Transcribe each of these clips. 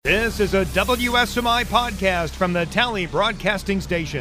This is a WSMI podcast from the Tally Broadcasting Station.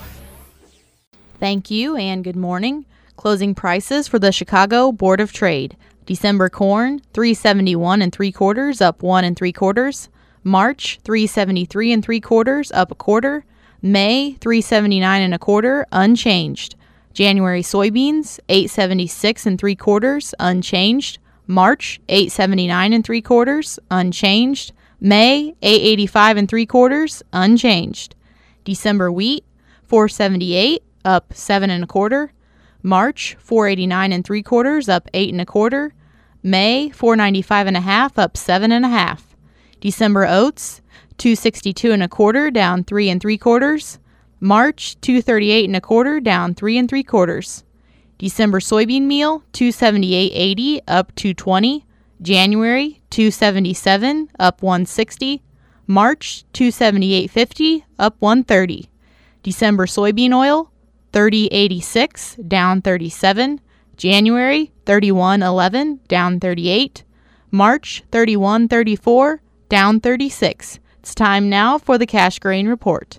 Thank you and good morning. Closing prices for the Chicago Board of Trade. December corn, $3.71 3/4, up 1 3/4. March, $3.73 3/4, up 1/4. May, $3.79 1/4, unchanged. January soybeans, $8.76 3/4, unchanged. March, $8.79 3/4, unchanged. May, $8.85 3/4, unchanged. December wheat, $4.78, up 7 1/4. March, $4.89 3/4, up 8 1/4. May, $4.95 1/2, up 7 1/2. December oats, $2.62 1/4, down 3 3/4. March, $2.38 1/4, down 3 3/4. December soybean meal, $2.78.80, up 2.20. January, $2.77, up 1.60. March, $2.78.50, up 1.30. December soybean oil, $30.86, down 37. January, $31.11, down 38. March, $31.34, down 36. It's time now for the Cash Grain Report.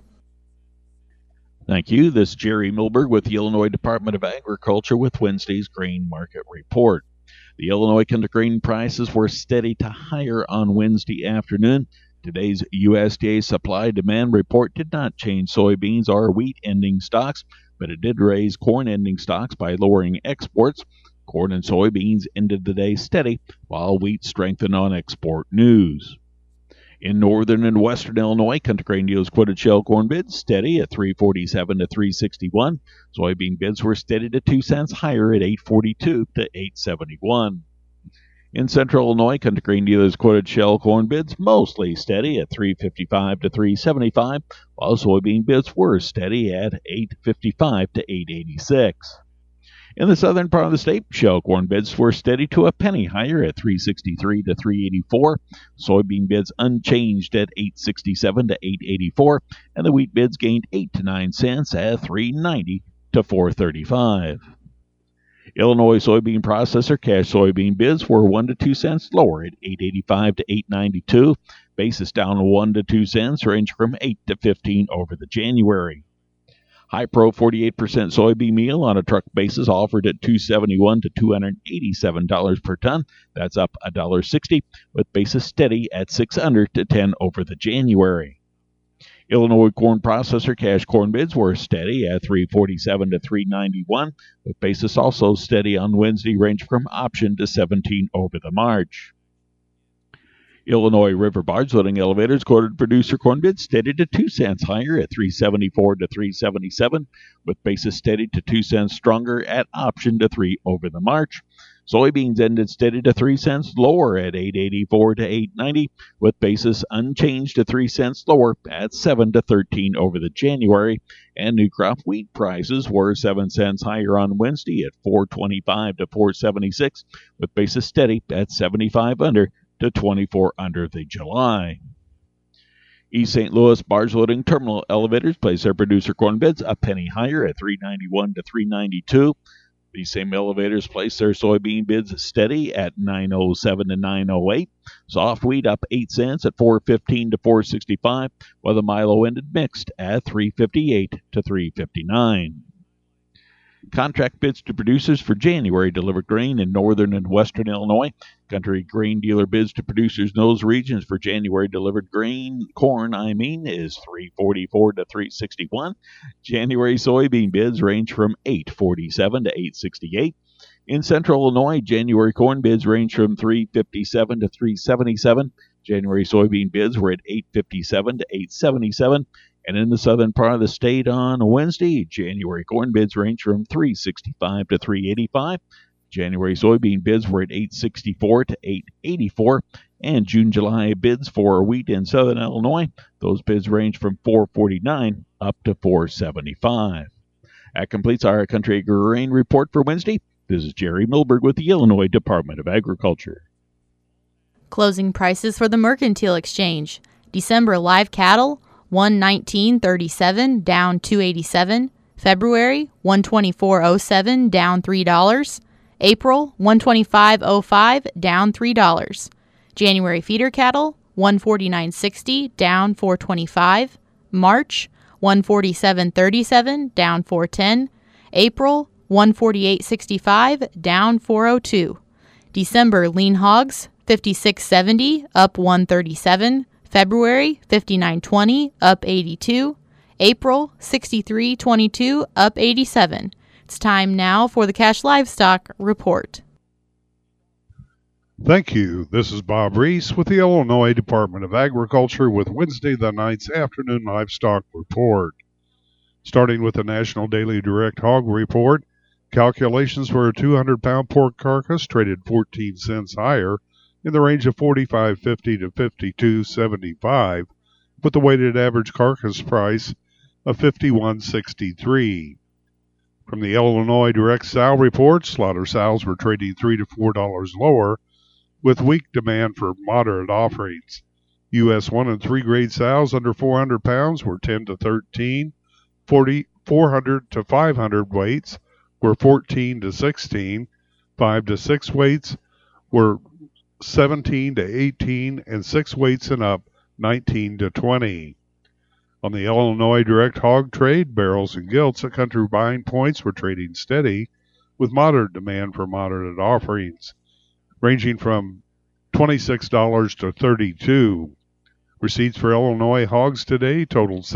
Thank you. This is Jerry Milberg with the Illinois Department of Agriculture with Wednesday's Grain Market Report. The Illinois country grain prices were steady to higher on Wednesday afternoon. Today's USDA supply-demand report did not change soybeans or wheat ending stocks, but it did raise corn ending stocks by lowering exports. Corn and soybeans ended the day steady, while wheat strengthened on export news. In northern and western Illinois, country grain dealers quoted shell corn bids steady at $3.47 to $3.61. Soybean bids were steady to 2 cents higher at $8.42 to $8.71. In central Illinois, country grain dealers quoted shell corn bids mostly steady at $3.55 to $3.75, while soybean bids were steady at $8.55 to $8.86. In the southern part of the state, shell corn bids were steady to a penny higher at $3.63 to $3.84. Soybean bids unchanged at $8.67 to $8.84, and the wheat bids gained 8 to 9 cents at $3.90 to $4.35. Illinois soybean processor cash soybean bids were 1 to 2 cents lower at $8.85 to $8.92. Basis down 1 to 2 cents, range from 8 to 15 over the January. High Pro 48% soybean meal on a truck basis offered at $271 to $287 per ton. That's up $1.60, with basis steady at 6 under to 10 over the January. Illinois corn processor cash corn bids were steady at $3.47 to $3.91, with basis also steady on Wednesday, range from option to 17 over the March. Illinois river barge loading elevators quoted producer corn bids steady to 2 cents higher at $3.74 to $3.77, with basis steady to 2 cents stronger at option to 3 over the March. Soybeans ended steady to 3 cents lower at $8.84 to $8.90, with basis unchanged to 3 cents lower at 7 to 13 over the January. And new crop wheat prices were 7 cents higher on Wednesday at $4.25 to $4.76, with basis steady at 75 under to 24 under the July. East St. Louis barge loading terminal elevators placed their producer corn bids a penny higher at $3.91 to $3.92. These same elevators placed their soybean bids steady at $9.07 to $9.08. Soft wheat up 8 cents at $4.15 to $4.65, while the Milo ended mixed at $3.58 to $3.59. Contract bids to producers for January delivered grain in northern and western Illinois. Country grain dealer bids to producers in those regions for January delivered corn is $3.44 to $3.61. January soybean bids range from $8.47 to $8.68. In central Illinois, January corn bids range from $3.57 to $3.77. January soybean bids were at $8.57 to $8.77. And in the southern part of the state on Wednesday, January corn bids range from $3.65 to $3.85. January soybean bids were at $8.64 to $8.84. And June-July bids for wheat in southern Illinois, those bids range from $4.49 up to $4.75. That completes our Country Grain Report for Wednesday. This is Jerry Milberg with the Illinois Department of Agriculture. Closing prices for the Mercantile Exchange. December live cattle, $119.37, down $2.87. February, $124.07, down $3. April, $125.05, down $3. January feeder cattle, $149.60, down $4.25. March, $147.37, down $4.10. April, $148.65, down $4.02. December lean hogs, $56.70, up $1.37. February, $59.20, up $82. April, $63.22, up $87. It's time now for the Cash Livestock Report. Thank you. This is Bob Reese with the Illinois Department of Agriculture with Wednesday the 9th afternoon livestock report. Starting with the National Daily Direct Hog Report, calculations for a 200-pound pork carcass traded 14 cents higher in the range of $45.50 to $52.75, with the weighted average carcass price of $51.63. From the Illinois Direct Sow Report, slaughter sows were trading $3 to $4 lower, with weak demand for moderate offerings. U.S. 1 and 3 grade sows under 400 pounds were 10 to 13, 400 to 500 weights were 14 to 16, 5 to 6 weights were 17 to 18, and 6 weights and up 19 to 20. On the Illinois Direct Hog Trade, barrels and gilts at country buying points were trading steady, with moderate demand for moderate offerings, ranging from $26 to $32. Receipts for Illinois hogs today totaled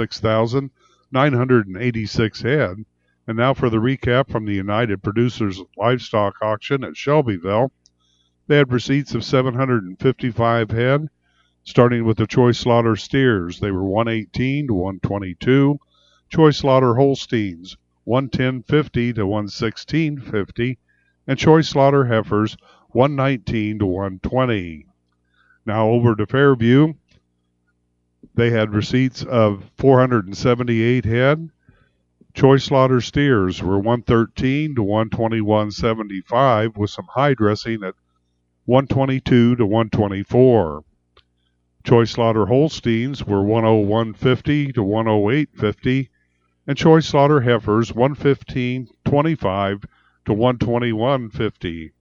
6,986 head. And now for the recap from the United Producers Livestock Auction at Shelbyville. They had receipts of 755 head, starting with the choice slaughter steers. They were 118 to 122. Choice slaughter Holsteins, 110.50 to 116.50. And choice slaughter heifers, 119 to 120. Now over to Fairview. They had receipts of 478 head. Choice slaughter steers were 113 to 121.75, with some high dressing at 122 to 124. Choice slaughter Holsteins were 101.50 to 108.50, and choice slaughter heifers 115.25 to 121.50.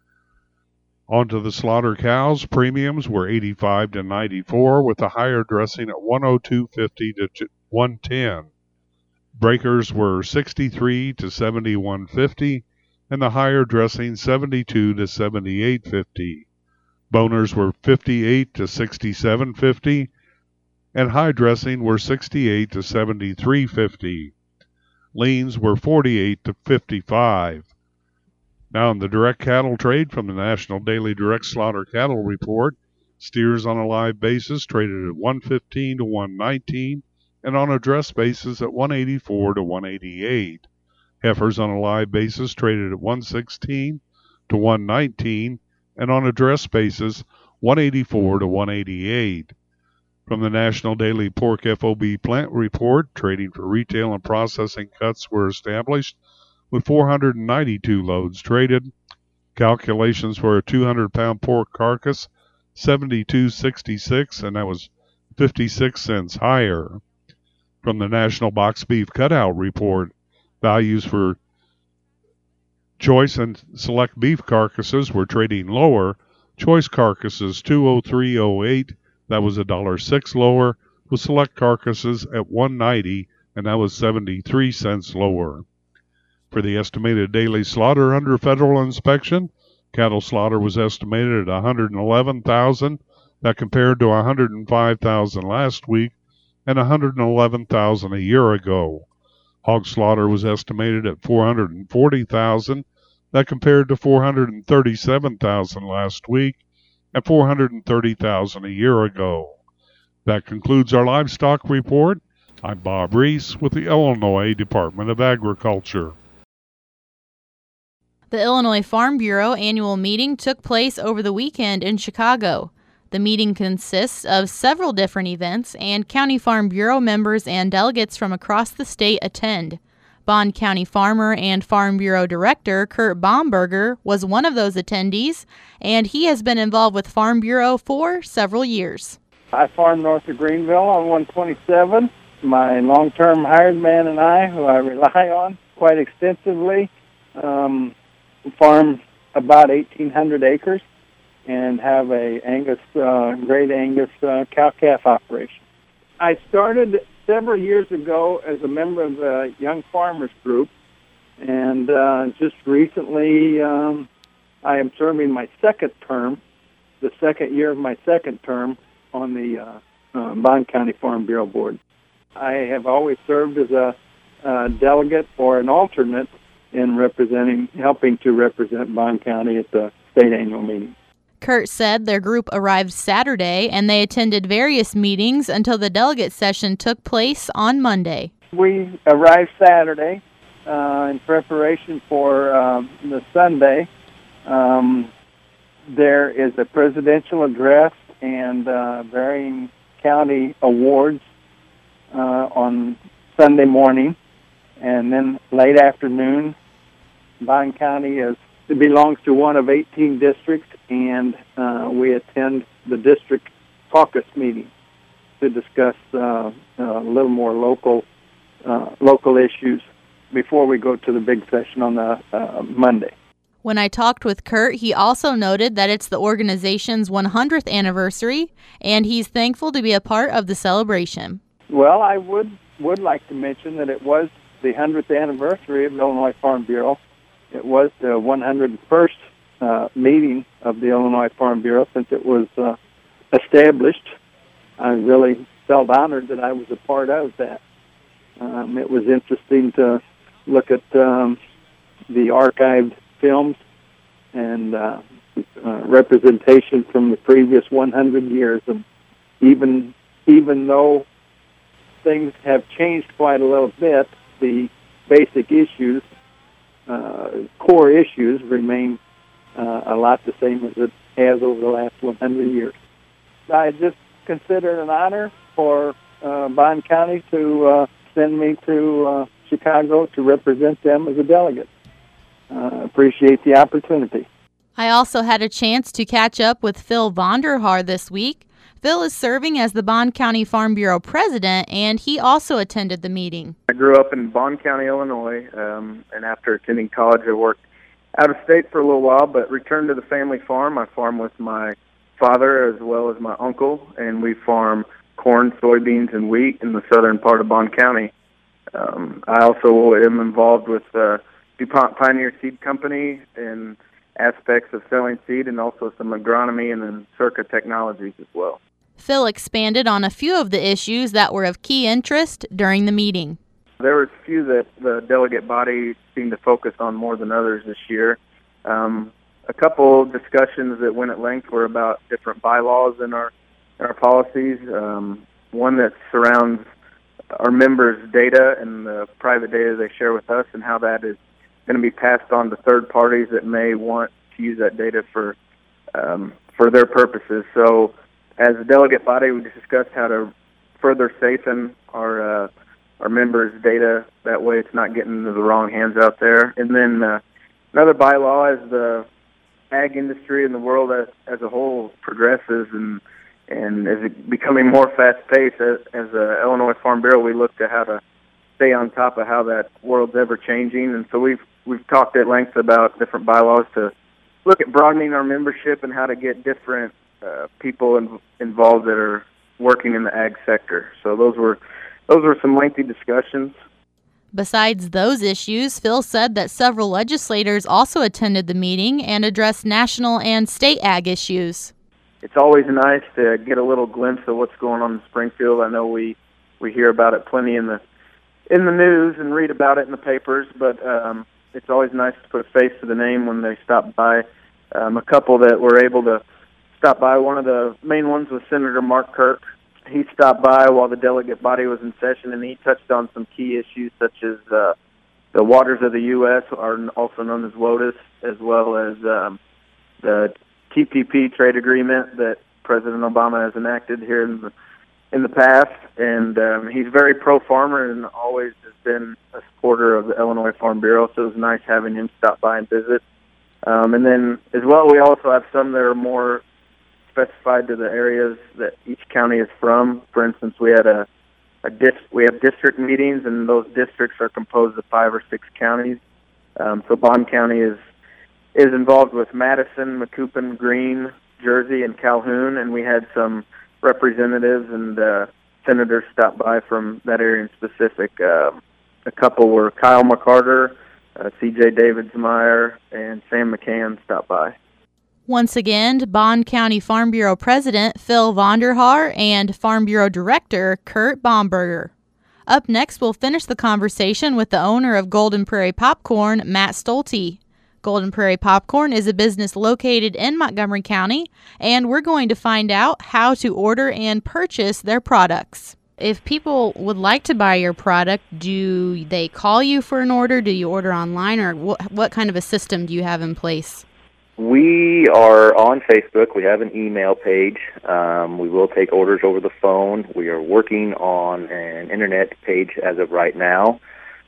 On to the slaughter cows. Premiums were 85 to 94, with a higher dressing at 102.50 to 110. Breakers were 63 to 71.50, and the higher dressing 72 to 78.50. Boners were 58 to 67.50, and high dressing were 68 to 73.50. Leans were 48 to 55. Now in the direct cattle trade from the National Daily Direct Slaughter Cattle Report, steers on a live basis traded at 115 to 119, and on a dress basis at 184 to 188. Heifers on a live basis traded at 116 to 119, and on a dress basis 184 to 188. From the National Daily Pork FOB Plant Report, trading for retail and processing cuts were established, with 492 loads traded. Calculations for a 200-pound pork carcass, $72.66, and that was 56 cents higher. From the National Box Beef Cutout Report, values for choice and select beef carcasses were trading lower. Choice carcasses 203.08, that was $1.06 lower, with select carcasses at $190, and that was 73 cents lower. For the estimated daily slaughter under federal inspection, cattle slaughter was estimated at 111,000. That compared to 105,000 last week and 111,000 a year ago. Hog slaughter was estimated at 440,000. That compared to 437,000 last week and 430,000 a year ago. That concludes our livestock report. I'm Bob Reese with the Illinois Department of Agriculture. The Illinois Farm Bureau annual meeting took place over the weekend in Chicago. The meeting consists of several different events, and County Farm Bureau members and delegates from across the state attend. Bond County farmer and Farm Bureau Director Kurt Baumberger was one of those attendees, and he has been involved with Farm Bureau for several years. I farm north of Greenville on 127. My long-term hired man and I, who I rely on quite extensively, farm about 1,800 acres. and have a Great Angus cow-calf operation. I started several years ago as a member of the Young Farmers Group, and just recently I am serving my second term, the second year of my second term on the Bond County Farm Bureau Board. I have always served as a delegate or an alternate in helping to represent Bond County at the state annual meeting. Kurt said their group arrived Saturday and they attended various meetings until the delegate session took place on Monday. We arrived Saturday in preparation for the Sunday. There is a presidential address and varying county awards on Sunday morning, and then late afternoon, Bond County belongs to one of 18 districts, and we attend the district caucus meeting to discuss a little more local issues before we go to the big session on the Monday. When I talked with Kurt, he also noted that it's the organization's 100th anniversary, and he's thankful to be a part of the celebration. Well, I would like to mention that it was the 100th anniversary of the Illinois Farm Bureau. It was the 101st meeting of the Illinois Farm Bureau since it was established. I really felt honored that I was a part of that. It was interesting to look at the archived films and representation from the previous 100 years. And even though things have changed quite a little bit, the basic issues, core issues, remain a lot the same as it has over the last 100 years. I just consider it an honor for Bond County to send me to Chicago to represent them as a delegate. Appreciate the opportunity. I also had a chance to catch up with Phil Vonderhaar this week. Phil is serving as the Bond County Farm Bureau president, and he also attended the meeting. I grew up in Bond County, Illinois, and after attending college, I worked out of state for a little while, but returned to the family farm. I farm with my father as well as my uncle, and we farm corn, soybeans, and wheat in the southern part of Bond County. I also am involved with DuPont Pioneer Seed Company in aspects of selling seed, and also some agronomy and then Circa Technologies as well. Phil expanded on a few of the issues that were of key interest during the meeting. There were a few that the delegate body seemed to focus on more than others this year. A couple discussions that went at length were about different bylaws in our policies. One that surrounds our members' data and the private data they share with us, and how that is going to be passed on to third parties that may want to use that data for their purposes. So, as a delegate body, we discussed how to further safen our members' data. That way, it's not getting into the wrong hands out there. And then another bylaw, as the ag industry and the world as a whole progresses and is becoming more fast-paced, as a Illinois Farm Bureau, we look to how to stay on top of how that world's ever changing. And so we've talked at length about different bylaws to look at broadening our membership and how to get different people involved that are working in the ag sector. So those were some lengthy discussions. Besides those issues, Phil said that several legislators also attended the meeting and addressed national and state ag issues. It's always nice to get a little glimpse of what's going on in Springfield. I know we hear about it plenty in the news and read about it in the papers, but it's always nice to put a face to the name when they stop by. A couple that were able to stop by, one of the main ones was Senator Mark Kirk. He stopped by while the delegate body was in session, and he touched on some key issues such as the waters of the U.S., are also known as WOTUS, as well as the TPP trade agreement that President Obama has enacted here in the past. And he's very pro-farmer and always has been a supporter of the Illinois Farm Bureau, so it was nice having him stop by and visit. And then as well, we also have some that are more specified to the areas that each county is from. For instance, we had we have district meetings, and those districts are composed of 5 or 6 counties. So Bond County is involved with Madison, Macoupin, Greene, Jersey and Calhoun, and we had some representatives and senators stop by from that area in specific. A couple were Kyle McCarter, C.J. Davidsmeyer, and Sam McCann stopped by. Once again, Bond County Farm Bureau President Phil Vonderhaar and Farm Bureau Director Kurt Baumberger. Up next, we'll finish the conversation with the owner of Golden Prairie Popcorn, Matt Stolte. Golden Prairie Popcorn is a business located in Montgomery County, and we're going to find out how to order and purchase their products. If people would like to buy your product, do they call you for an order? Do you order online, or what kind of a system do you have in place? We are on Facebook. We have an email page. We will take orders over the phone. We are working on an internet page as of right now.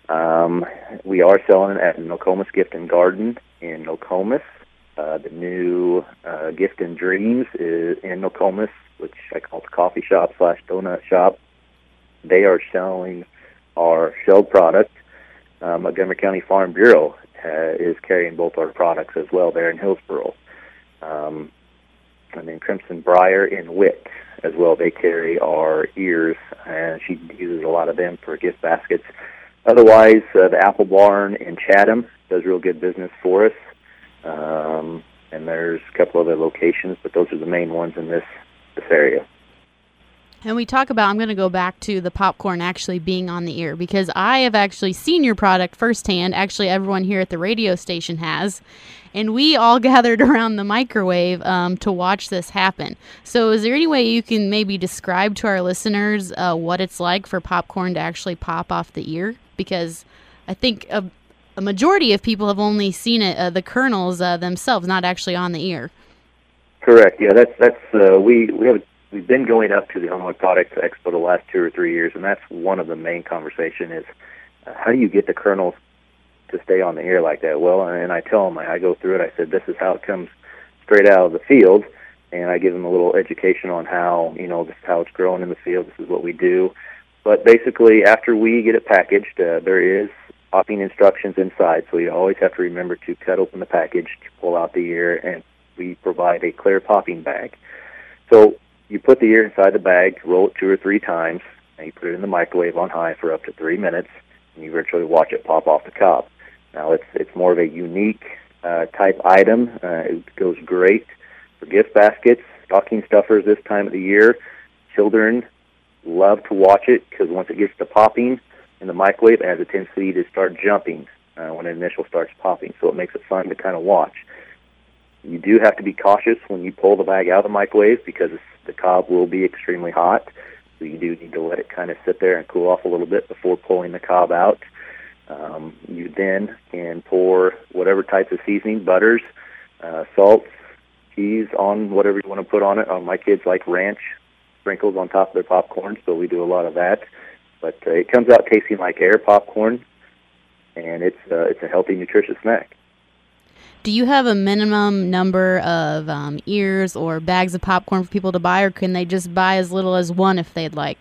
We are selling it at Nokomis Gift and Garden in Nokomis. The new Gift and Dreams is in Nokomis, which I call the coffee shop / donut shop. They are selling our shelled product. Montgomery County Farm Bureau is carrying both our products as well there in Hillsboro. And then Crimson Briar in Witt as well. They carry our ears, and she uses a lot of them for gift baskets. Otherwise, the Apple Barn in Chatham does real good business for us. And there's a couple other locations, but those are the main ones in this area. And we talk about, I'm going to go back to the popcorn actually being on the ear, because I have actually seen your product firsthand. Actually, everyone here at the radio station has. And we all gathered around the microwave to watch this happen. So is there any way you can maybe describe to our listeners what it's like for popcorn to actually pop off the ear? Because I think a majority of people have only seen it, the kernels themselves, not actually on the ear. Correct. Yeah, we've been going up to the Illinois Products Expo the last 2 or 3 years, and that's one of the main conversation is how do you get the kernels to stay on the ear like that? Well, and I tell them, I go through it, I said, this is how it comes straight out of the field, and I give them a little education on how, this is how it's growing in the field, this is what we do. But basically, after we get it packaged, there is popping instructions inside, so you always have to remember to cut open the package, to pull out the ear, and we provide a clear popping bag. So you put the ear inside the bag, roll it 2 or 3 times, and you put it in the microwave on high for up to 3 minutes, and you virtually watch it pop off the cob. Now, it's more of a unique type item. It goes great for gift baskets, stocking stuffers this time of the year. Children love to watch it because once it gets to popping in the microwave, it has a tendency to start jumping when it initially starts popping, so it makes it fun to kind of watch. You do have to be cautious when you pull the bag out of the microwave because the cob will be extremely hot, so you do need to let it kind of sit there and cool off a little bit before pulling the cob out. You then can pour whatever types of seasoning, butters, salts, cheese on whatever you want to put on it. My kids like ranch sprinkles on top of their popcorn, so we do a lot of that. But it comes out tasting like air popcorn, and it's a healthy, nutritious snack. Do you have a minimum number of ears or bags of popcorn for people to buy, or can they just buy as little as one if they'd like?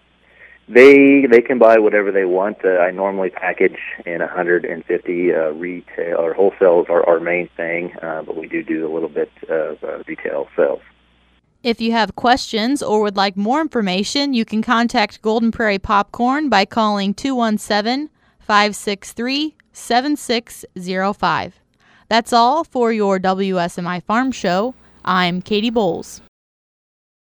They can buy whatever they want. I normally package in 150. Retail or wholesale is our main thing, but we do a little bit of retail sales. If you have questions or would like more information, you can contact Golden Prairie Popcorn by calling 217-563-7605. That's all for your WSMI Farm Show. I'm Katie Bowles.